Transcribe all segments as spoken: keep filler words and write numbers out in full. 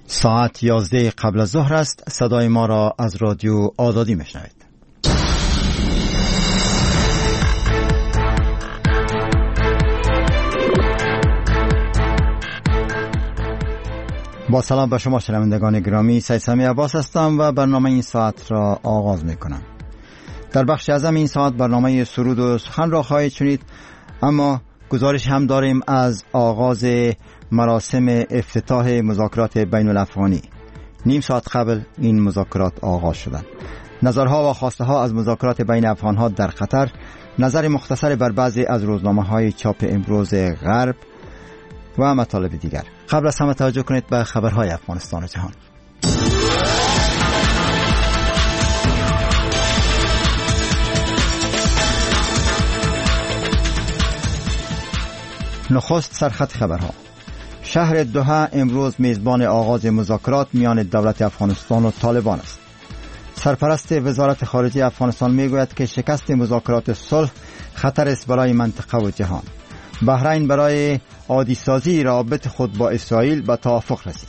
ساعت یازده قبل از ظهر است. صدای ما را از رادیو آزادی میشنوید. با سلام به شما شنوندگان گرامی، سید سمی عباس هستم و برنامه این ساعت را آغاز میکنم. در بخش اعظم این ساعت برنامه سرود و سخن را خواهید شنید، اما گزارش هم داریم از آغاز مراسم افتتاح مذاکرات بین الافغانی. نیم ساعت قبل این مذاکرات آغاز شدند. نظرها و خواسته ها از مذاکرات بین افغان ها در قطر، نظر مختصر بر بعضی از روزنامه های چاپ امروز غرب و مطالب دیگر. قبل از همه توجه کنید به خبرهای افغانستان و جهان. نخست سرخط خبرها. شهر دوحه امروز میزبان آغاز مذاکرات میان دولت افغانستان و طالبان است. سرپرست وزارت خارجه افغانستان میگوید که شکست مذاکرات صلح خطر است برای منطقه و جهان. بحرین برای عادی سازی رابط خود با اسرائیل به توافق رسید.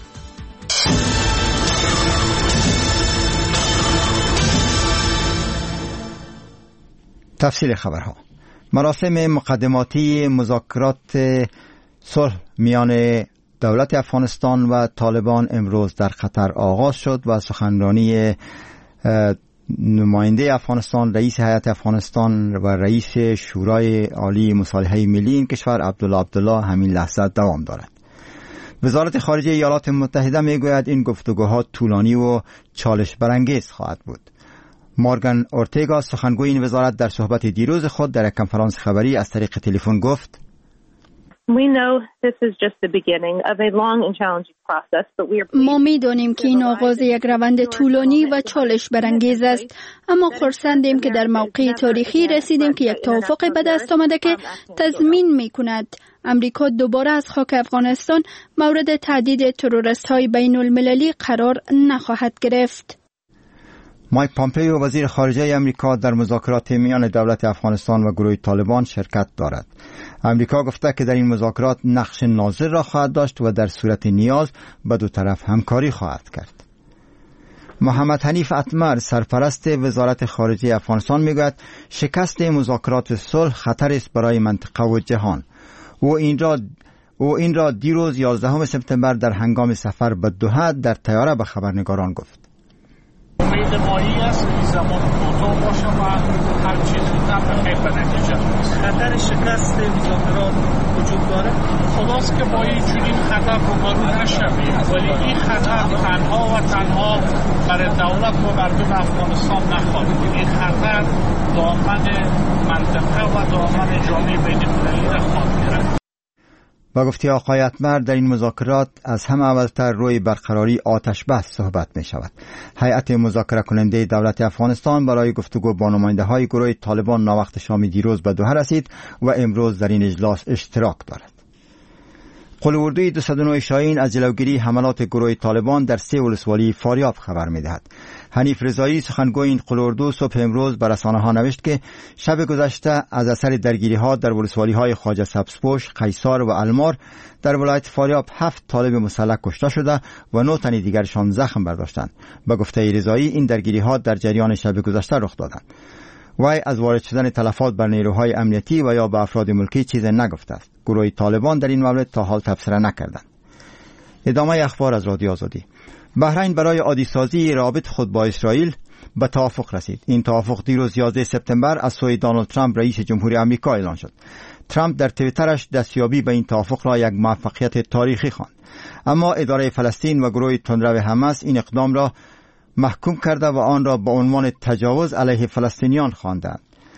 تفصیل خبرها. مراسم مقدماتی مذاکرات صلح میان دولت افغانستان و طالبان امروز در قطر آغاز شد و سخنرانی نماینده افغانستان، رئیس هیئت افغانستان و رئیس شورای عالی مصالحه ملی این کشور عبدالله عبدالله همین لحظه دوام دارد. وزارت خارجه ایالات متحده میگوید این گفتگوها طولانی و چالش برانگیز خواهد بود. مورگان اورتگا سخنگوی این وزارت در صحبت دیروز خود در یک کنفرانس خبری از طریق تلفن گفت: ما می‌دانیم که این آغاز یک روند طولانی و چالش برانگیز است، اما خرسندیم که در موقع تاریخی رسیدیم که یک توافق به دست آمده که تضمین می‌کند امریکا دوباره از خاک افغانستان مورد تهدید تروریست‌های بین المللی قرار نخواهد گرفت. مایک پامپیو وزیر خارجه امریکا در مذاکرات میان دولت افغانستان و گروه طالبان شرکت دارد. امریکا گفته که در این مذاکرات نقش ناظر را خواهد داشت و در صورت نیاز به دو طرف همکاری خواهد کرد. محمد حنیف اتمر سرپرست وزارت خارجه افغانستان میگوید شکست مذاکرات صلح خطر است برای منطقه و جهان. او این را او این را دیروز یازدهم سپتامبر در هنگام سفر به دوحه در طیاره به خبرنگاران گفت. امید مایی است که زمان کوتاه باشه و هر چیز زودتر به خیر به نتیجه برسه. خطر شکست مذاکرات وجود داره. خلاص که با این چنین خطر روبرو نشویم، ولی این خطر تنها و تنها برای دولت و مردم افغانستان نخواهد. این خطر دامن منطقه و دامن جامعه بین‌المللی را خواهد گرفت. با گفته آقای اتمر در این مذاکرات از همه اولتر روی برقراری آتش بس صحبت می شود. هیئت مذاکره کننده دولت افغانستان برای گفتگو با نماینده های گروه طالبان ناوقت شام دیروز به دوحه رسید و امروز در این اجلاس اشتراک دارد. قلواردوی دویست و نه شاهین از جلوگیری حملات گروه طالبان در سه ولسوالی فاریاب خبر می دهد. حنیف رضایی سخنگوی این قلواردو صبح امروز به رسانه‌ها نوشت که شب گذشته از اثر درگیری‌ها در ولسوالی‌های خواجه سبزپوش، قیصار و المار در ولایت فاریاب هفت طالب مسلح کشته شده و نه تن دیگرشان زخم برداشتند. به گفته رضایی این درگیری‌ها در جریان شب گذشته رخ دادند. وی از وارد شدن تلفات بر نیروهای امنیتی و یا به افراد ملکی چیز نگفته است. گروه طالبان در این مورد تا حال تبصره نکردند. ادامه اخبار از رادیو آزادی. بحرین برای عادی سازی رابط خود با اسرائیل به توافق رسید. این توافق دیروز یازده سپتامبر از سوی دونالد ترامپ رئیس جمهوری آمریکا اعلان شد. ترامپ در توییترش دستیابی به این توافق را یک موفقیت تاریخی خواند. اما اداره فلسطین و گروه تندرو حماس این اقدام را محکوم کرده و آن را به عنوان تجاوز علیه فلسطینیان خواندند.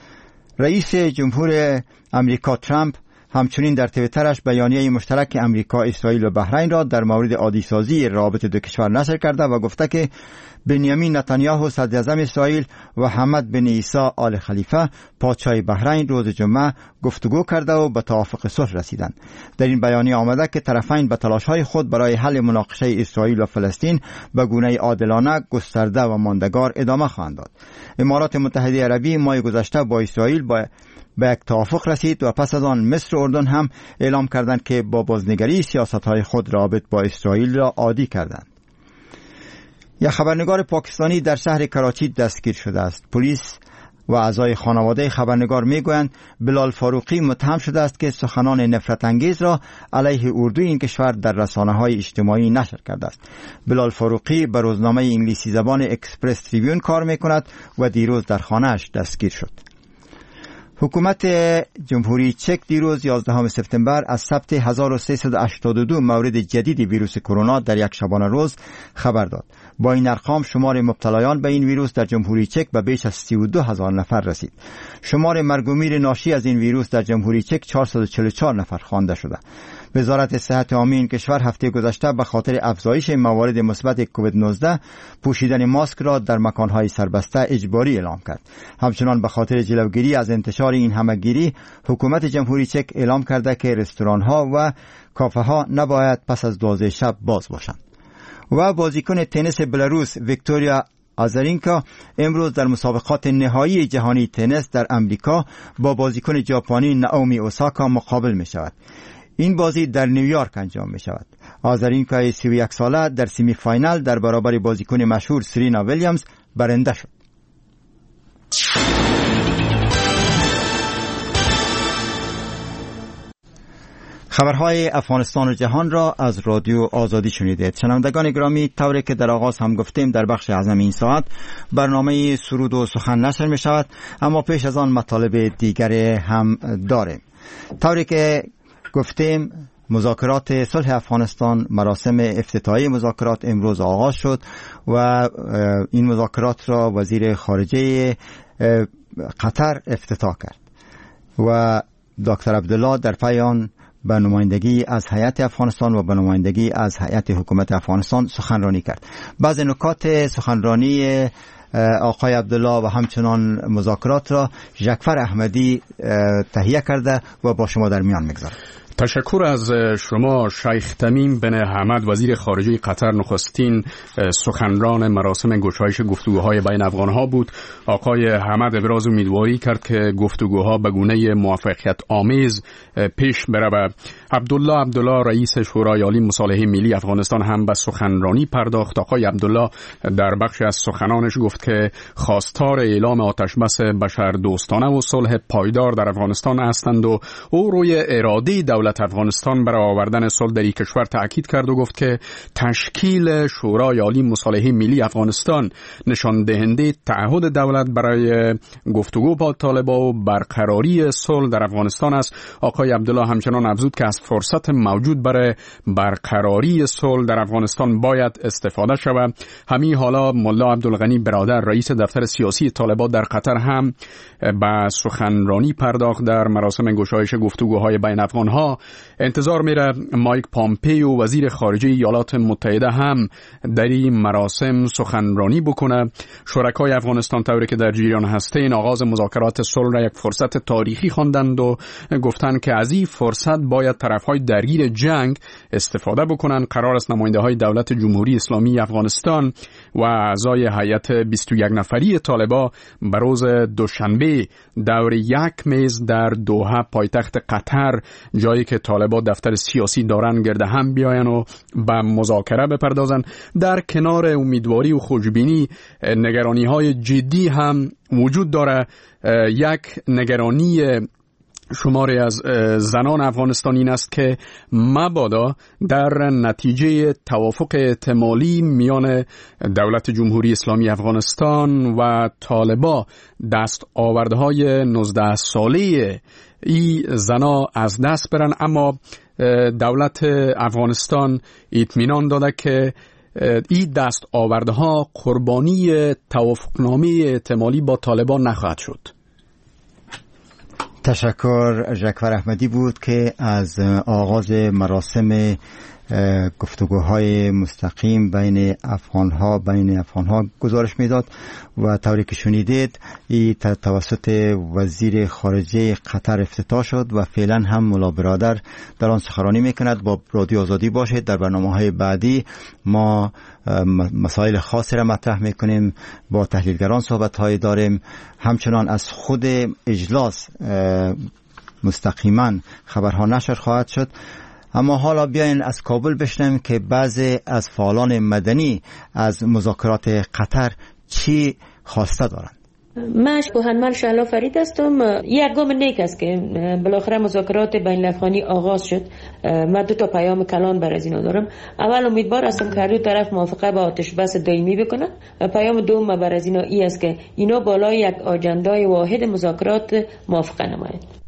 رئیس جمهور آمریکا ترامپ همچنین در توییترش بیانیه مشترک امریکا، اسرائیل و بحرین را در مورد عادی سازی رابط دو کشور نشر کرده و گفته که بنیامین نتانیاهو صدر اعظم اسرائیل و حمد بن عیسی آل خلیفه پادشاه بحرین روز جمعه گفتگو کرده و به توافق صلح رسیدند. در این بیانیه آمده که طرفین به تلاش‌های خود برای حل مناقشه اسرائیل و فلسطین به گونه عادلانه، گسترده و ماندگار ادامه خواهند داد. امارات متحده عربی ماه گذشته با اسرائیل با به یک توافق رسید و پس از آن مصر و اردن هم اعلام کردند که با بازنگری سیاست‌های خود رابط با اسرائیل را عادی کردند. یک خبرنگار پاکستانی در شهر کراچی دستگیر شده است. پلیس و اعضای خانواده خبرنگار میگویند بلال فاروقی متهم شده است که سخنان نفرت انگیز را علیه اردوی این کشور در رسانه‌های اجتماعی نشر کرده است. بلال فاروقی به روزنامه انگلیسی زبان اکسپرس تریبیون کار میکند و دیروز در خانه‌اش دستگیر شد. حکومت جمهوری چک دیروز یازدهم سپتامبر از ثبت هزار و سیصد و هشتاد و دو مورد جدید ویروس کرونا در یک شبانه روز خبر داد. با این ارقام شمار مبتلایان به این ویروس در جمهوری چک به بیش از سی و دو هزار نفر رسید. شمار مرگ و میر ناشی از این ویروس در جمهوری چک چهارصد و چهل و چهار نفر خوانده شده. وزارت صحت عامه این کشور هفته گذشته به خاطر افزایش موارد مثبت کووید نوزده پوشیدن ماسک را در مکانهای سربسته اجباری اعلام کرد. همچنان به خاطر جلوگیری از انتشار این همهگیری حکومت جمهوری چک اعلام کرده که رستوران‌ها و کافه‌ها نباید پس از دوازده شب باز باشند. و بازیکن تنیس بلاروس ویکتوریا آزارینکا امروز در مسابقات نهایی جهانی تنیس در امریکا با بازیکن ژاپنی نائومی اوساکا مقابل می شود. این بازی در نیویورک انجام می شود. آزارینکا سی و یک ساله در سیمی فاینال در برابر بازیکن مشهور سرینا ویلیامز برنده شد. خبرهای افغانستان و جهان را از رادیو آزادی شنیدید. شنوندگان گرامی، طوری که در آغاز هم گفتیم در بخش اعظم این ساعت برنامه سرود و سخن نشر می شود، اما پیش از آن مطالب دیگر هم داریم. طوری که گفتیم مذاکرات صلح افغانستان، مراسم افتتاحی مذاکرات امروز آغاز شد و این مذاکرات را وزیر خارجه قطر افتتاح کرد و دکتر عبدالله در پی آن به نمایندگی از هیئت افغانستان و به نمایندگی از هیئت حکومت افغانستان سخنرانی کرد. بعض نکات سخنرانی آقای عبدالله و همچنان مذاکرات را جعفر احمدی تهیه کرده و با شما در میان میگذارم. تشکر از شما شیخ تمیم بن حمد، وزیر خارجه قطر. نخستین سخنران مراسم گشایش گفتگوهای بین افغانها بود. آقای حمد ابراز امیدواری کرد که گفتگوها به گونه موفقیت آمیز پیش برود. عبدالله عبدالله رئیس شورای عالی مصالحه ملی افغانستان هم به سخنرانی پرداخت. آقای عبدالله در بخش از سخنانش گفت که خواستار اعلام آتشبس بشردوستانه و صلح پایدار در افغانستان هستند و او روی اراده دولت افغانستان برای آوردن صلح در این کشور تاکید کرد و گفت که تشکیل شورای عالی مصالحه ملی افغانستان نشان دهنده تعهد دولت برای گفتگو با طالبان و برقراری صلح در افغانستان است. آقای عبدالله همچنان افزود که از فرصت موجود برای برقراری صلح در افغانستان باید استفاده شود. همین حالا ملا عبدالغنی برادر رئیس دفتر سیاسی طالبان در قطر هم به سخنرانی پرداخت در مراسم گشایش گفتگوهای بین افغانها. انتظار میره مایک پامپیو وزیر خارجه ایالات متحده هم در این مراسم سخنرانی بکنه. شرکای افغانستان طوری که در جریان هستند آغاز مذاکرات صلح را یک فرصت تاریخی خواندند و گفتند که از این فرصت باید طرفهای درگیر جنگ استفاده بکنند. قرار است نماینده‌های دولت جمهوری اسلامی افغانستان و اعضای هیئت بیست و یک نفری طالبان به روز دوشنبه دور یک میز در دوحه پایتخت قطر، جایی که طالبان دفتر سیاسی دارن، گرد هم بیاین و به مذاکره بپردازن. در کنار امیدواری و خوشبینی نگرانی های جدی هم وجود داره. یک نگرانی شماری از زنان افغانستانی این است که مبادا در نتیجه توافق احتمالی میان دولت جمهوری اسلامی افغانستان و طالبان دستاوردهای نوزده ساله ای زنا از دست برن، اما دولت افغانستان اطمینان داده که این دستاوردها قربانی توافقنامه احتمالی با طالبان نخواهد شد. تشکر. جعفر احمدی بود که از آغاز مراسم گفتگوهای مستقیم بین افغانها بین افغانها گزارش میداد و طوری که شنیدید این توسط وزیر خارجه قطر افتتاح شد و فعلا هم مولا برادر در آن سخنرانی میکند. با رادیو آزادی باشید. در برنامه‌های بعدی ما مسائل خاصی را مطرح میکنیم، با تحلیلگران صحبت‌های داریم، همچنان از خود اجلاس مستقیما خبرها نشر خواهد شد. اما حالا بیاین از کابل بشنویم که بعضی از فعالان مدنی از مذاکرات قطر چی خواسته دارند. من بوهنمل شعلا فرید هستم. یک گام نیک است که بالاخره مذاکرات بین الافغانی آغاز شد. من دو تا پیام کلان بر از اینا دارم. اول امیدوار هستم که هر دو طرف موافقه با آتش بس دائمی بکنه. پیام دوم بر از اینا ای است که اینا بالای یک آجندای واحد مذاکرات موافقه نمایند.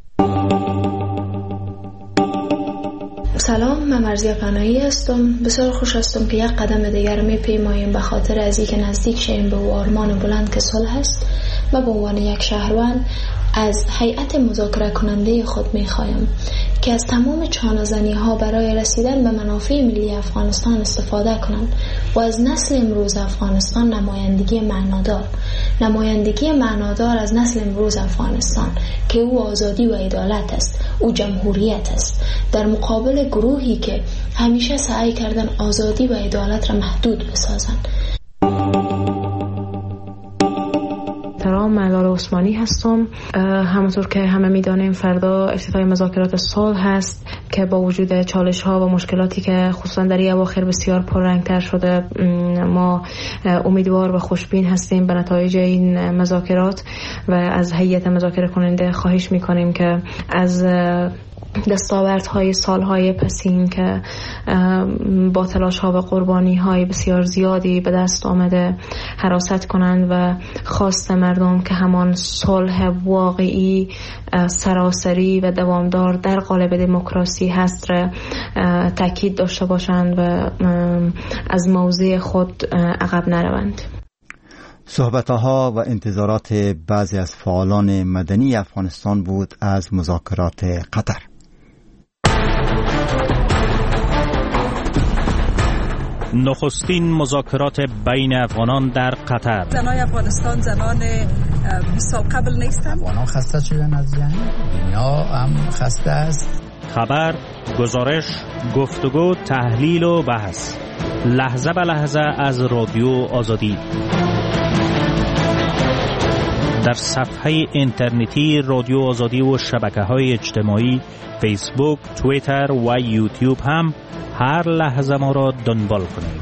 سلام، من مرزیه پناهی هستم. بسیار خوش هستم که یک قدم دیگر می پیماییم به خاطر از اینکه نزدیک شیم به آرمان بلند که صلح است. و به عنوان یک شهروند از هیئت مذاکره کننده خود می خواهم که از تمام چانه‌زنی ها برای رسیدن به منافع ملی افغانستان استفاده کنند و از نسل امروز افغانستان نمایندگی معنادار نمایندگی معنادار از نسل امروز افغانستان که او آزادی و عدالت است، او جمهوریت است، در مقابل گروهی که همیشه سعی کردن آزادی و عدالت را محدود بسازند. من لارا عثمانی هستم. همونطور که همه میدانیم فردا افتتاح مذاکرات صلح هست که با وجود چالش ها و مشکلاتی که خصوصا در این اواخر بسیار پررنگتر شده، ما امیدوار و خوشبین هستیم به نتایج این مذاکرات و از هیئت مذاکره کننده خواهش میکنیم که از دستاوردهای سالهای پسین که با تلاش‌ها و قربانی‌های بسیار زیادی به دست آمده حراست کنند و خواست مردم که همان صلح واقعی سراسری و دوامدار در قالب دموکراسی هست را تاکید داشته باشند و از موضع خود عقب نروند. صحبتها و انتظارات بعضی از فعالان مدنی افغانستان بود از مذاکرات قطر. نخستین مذاکرات بین افغانان در قطر. زنای افغانستان زنان بیست سال قبل نیستند. افغانان خسته شدن از جنگ، دنیا هم خسته است. خبر، گزارش، گفتگو، تحلیل و بحث، لحظه به لحظه از رادیو آزادی. در صفحه اینترنتی رادیو آزادی و شبکه‌های اجتماعی فیسبوک، توییتر و یوتیوب هم هر لحظه ما را دنبال کنید.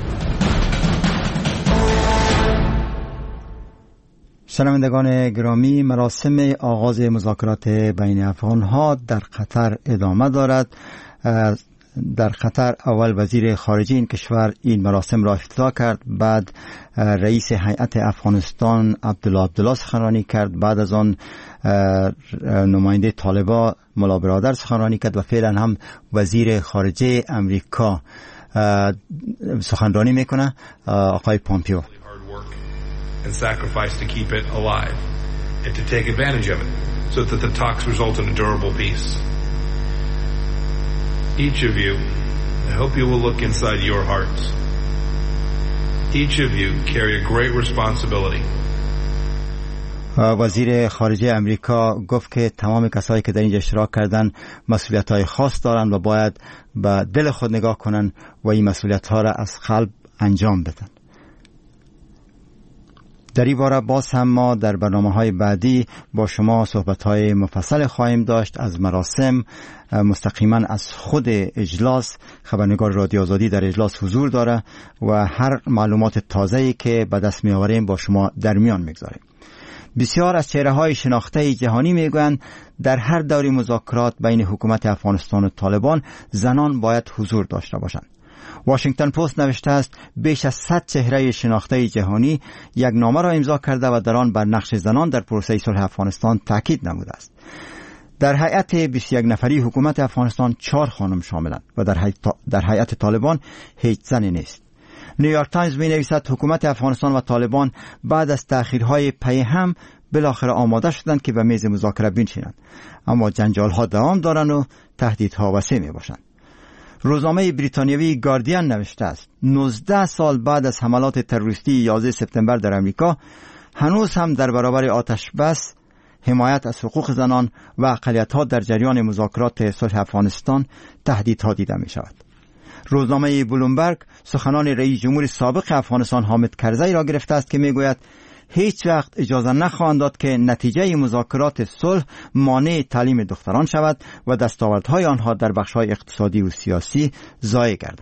شنوندگان گرامی، مراسم آغاز مذاکرات بین افغان‌ها در قطر ادامه دارد. در قطر اول وزیر خارجه این کشور این مراسم را افتتاح کرد، بعد رئیس هیئت افغانستان عبدالله عبدالله سخنرانی کرد، بعد از آن نماینده طالبان مولا برادر سخنرانی کرد و فعلا هم وزیر خارجه امریکا سخنرانی میکنه، آقای پامپیو. And sacrifice to keep it alive and to take advantage of it so that the talks result in a durable peace. Each of you, I hope you will look inside your hearts. Each of you carry a great responsibility. وزیر خارجه امریکا گفت که تمام کسایی که در اینجا اشتراک کردن مسئولیت‌های خاص دارند و باید به دل خود نگاه کنند و این مسئولیت‌ها را از قلب انجام بدن. در این باره باز هم ما در برنامه‌های بعدی با شما صحبت‌های مفصل خواهیم داشت از مراسم، مستقیما از خود اجلاس. خبرنگار رادیو آزادی در اجلاس حضور داره و هر معلومات تازه‌ای که به دست می‌آوریم با شما در میان می‌گذاریم. بسیار از چهره‌های شناخته جهانی میگویند در هر دوره مذاکرات بین حکومت افغانستان و طالبان زنان باید حضور داشته باشند. واشنگتن پست نوشته است بیش از صد چهره شناخته جهانی یک نامه را امضا کرده و در آن بر نقش زنان در پروسه صلح افغانستان تاکید نموده است. در هیئت بیست و یک نفری حکومت افغانستان چهار خانم شاملند و در در هیئت طالبان هیچ زنی نیست. نیویورک تایمز می نویسد حکومت افغانستان و طالبان بعد از تأخیرهای پی هم بالاخره آماده شدند که به میز مذاکره بنشینند، اما جنجال ها دوام دارند و تهدیدها وسیع می باشند. روزنامه بریتانیایی گاردین نوشته است نوزده سال بعد از حملات تروریستی یازده سپتامبر در امریکا هنوز هم در برابر آتش بس، حمایت از حقوق زنان و اقلیت‌ها در جریان مذاکرات صلح افغانستان تهدیدها دیده می شود. روزنامه بلومبرگ سخنان رئیس جمهور سابق افغانستان حامد کرزی را گرفته است که می گوید هیچ وقت اجازه نخواهند داد که نتیجه مذاکرات صلح مانع تعلیم دختران شود و دستاوردهای آنها در بخش‌های اقتصادی و سیاسی ضایع گردد.